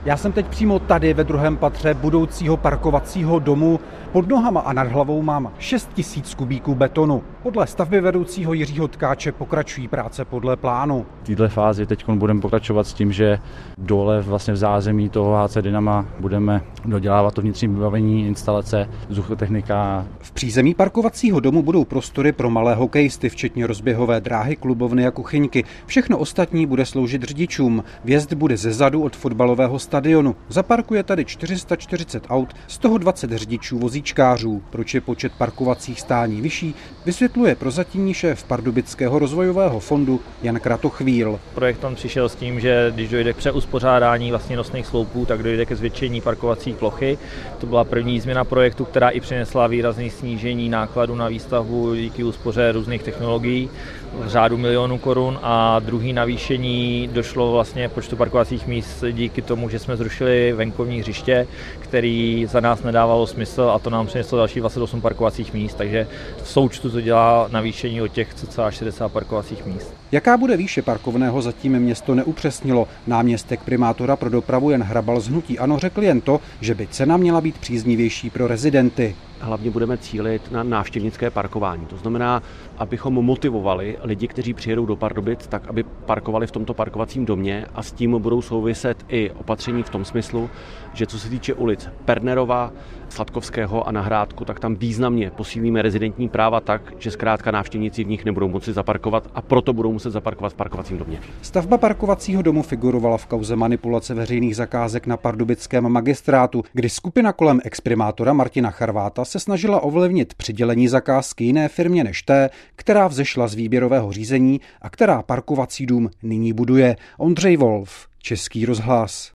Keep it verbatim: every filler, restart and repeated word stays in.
Já jsem teď přímo tady ve druhém patře budoucího parkovacího domu. Pod nohama a nad hlavou mám šest tisíc kubíků betonu. Podle stavby vedoucího Jiřího Tkáče pokračují práce podle plánu. V této fázi teď budeme pokračovat s tím, že dole vlastně v zázemí toho H C Dynama budeme dodělávat to vnitřní vybavení, instalace, vzduchotechnika. V přízemí parkovacího domu budou prostory pro malé hokejisty, včetně rozběhové dráhy, klubovny a kuchyňky. Všechno ostatní bude sloužit řidičům. Vjezd bude ze zadu od fotbalového stadionu. Zaparkuje tady čtyři sta čtyřicet aut, z toho dvacet řidičů vozíčkářů. Proč je počet parkovacích stání vyšší, vysvětluje prozatímní šéf Pardubického rozvojového fondu Jan Kratochvíl. Projekt tam přišel s tím, že když dojde k přeuspořádání vlastně nosných sloupů, tak dojde ke zvětšení parkovací plochy. To byla první změna projektu, která i přinesla výrazné snížení nákladů na výstavbu díky úspoře různých technologií v řádu milionů korun, a druhý navýšení došlo vlastně počtu parkovacích míst díky tomu, že jsme zrušili venkovní hřiště, který za nás nedávalo smysl, a to nám přineslo další dvacet osm parkovacích míst, takže v součtu to dělá navýšení o těch cca šedesát parkovacích míst. Jaká bude výše parkovného, zatím město neupřesnilo. Náměstek primátora pro dopravu Jan Hrabal z hnutí ANO řekl jen to, že by cena měla být příznivější pro rezidenty. Hlavně budeme cílit na návštěvnické parkování. To znamená, abychom motivovali lidi, kteří přijedou do Pardubic, tak aby parkovali v tomto parkovacím domě, a s tím budou souviset i opatření v tom smyslu, že co se týče ulic Pernerova, Sladkovského a na Hrádku, tak tam významně posílíme rezidentní práva tak, že zkrátka návštěvníci v nich nebudou moci zaparkovat, a proto budou muset zaparkovat v parkovacím domě. Stavba parkovacího domu figurovala v kauze manipulace veřejných zakázek na pardubickém magistrátu, kdy skupina kolem exprimátora Martina Charváta se snažila ovlivnit přidělení zakázky jiné firmě než té, která vzešla z výběrového řízení a která parkovací dům nyní buduje. Ondřej Wolf, Český rozhlas.